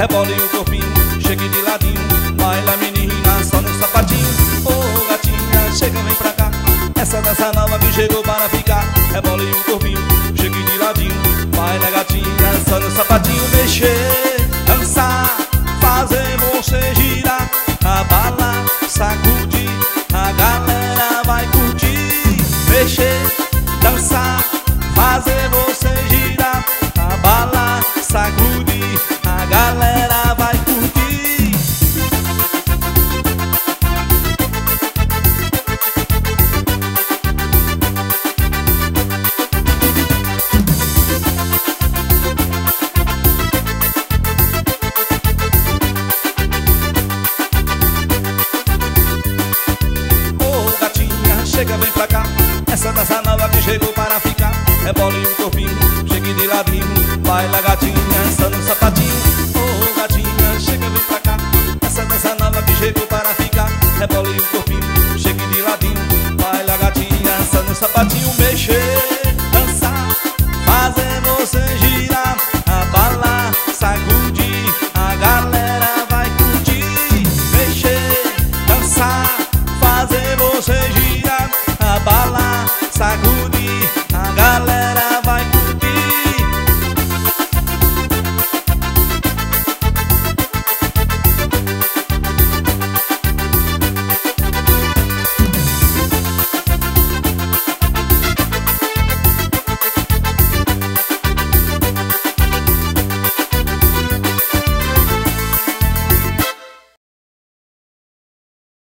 rebole o corpinho, chegue de ladinho, baila menina só no sapatinho. Ô gatinha, chega, vem pra cá, essa dança nova que chegou para ficar. Rebole o corpinho, chegue de ladinho, baila gatinha só no sapatinho. Mexer, dançar, fazer você girar, abalar, sacudir, a galera vai curtir. Mexer, dançar, fazer você girar, abalar, sacudir, a galera vai curtir. Ô gatinha, chega, vem pra cá, essa dança nova que chegou para ficar. Rebole o corpinho, chegue de ladinho, baila gatinha só no sapatinho. Ô gatinha, chega, vem pra cá, essa dança nova que chegou para ficar. Rebole o corpinho, chegue de ladinho, baila gatinha só no sapatinho. Mexer,